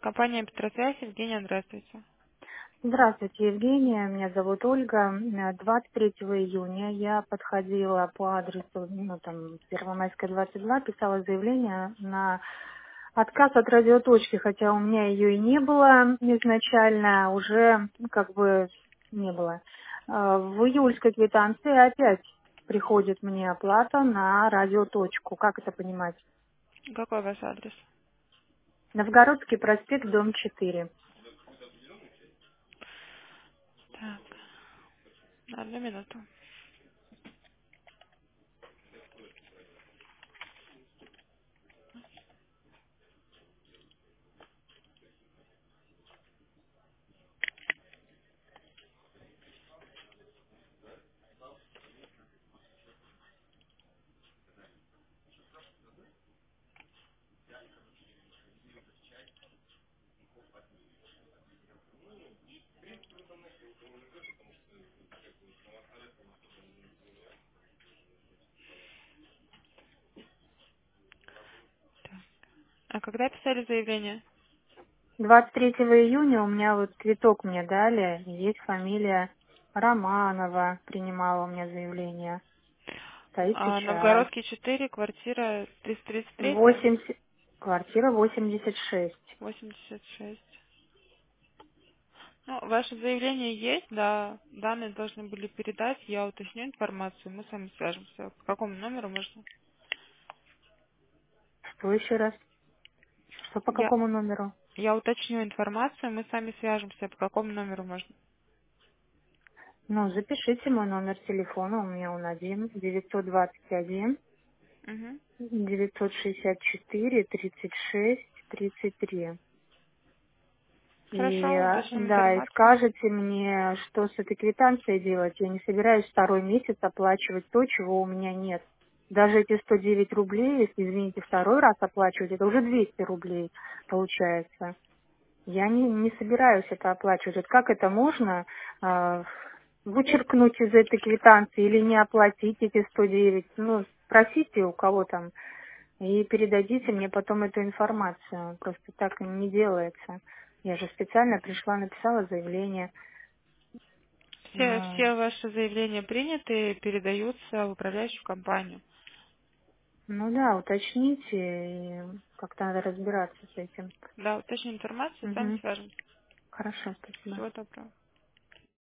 Компания Петросвязь, Евгения, здравствуйте. Здравствуйте, Евгения. Меня зовут Ольга. 23 июня я подходила по адресу, Первомайская, 22, писала заявление на отказ от радиоточки, хотя у меня ее и не было изначально, уже не было. В июльской квитанции опять приходит мне оплата на радиоточку. Как это понимать? Какой ваш адрес? Новгородский проспект, дом 4. Так, одну минуту. А когда писали заявление? 23 июня у меня вот квиток мне дали, есть фамилия Романова, принимала у меня заявление. Стоит печать. Новгородский 4, квартира 333, 80, квартира 86. 86. Ну, ваше заявление есть, да. Данные должны были передать, я уточню информацию, мы с вами свяжемся. По какому номеру можно? Что еще раз? Что по Я, какому номеру? я уточню информацию, мы с вами свяжемся. По какому номеру можно? Ну, запишите мой номер телефона, у меня он один, 921 Угу. 964 36 33. И, Хорошо, уточним да, и информацию. скажете мне, что с этой квитанцией делать. Я не собираюсь второй месяц оплачивать то, чего у меня нет. Даже эти 109 рублей, если, извините, второй раз оплачивать, это уже 200 рублей получается. Я не собираюсь это оплачивать. Вот как это можно вычеркнуть из этой квитанции или не оплатить эти 109? Ну, спросите у кого там и передадите мне потом эту информацию. Просто так не делается. Я же специально пришла, написала заявление. Ну, Все ваши заявления приняты и передаются в управляющую компанию. ну да, уточните, и как-то надо разбираться с этим. Да, уточним информацию, с вами Угу. свяжемся. Хорошо, спасибо. Всего доброго.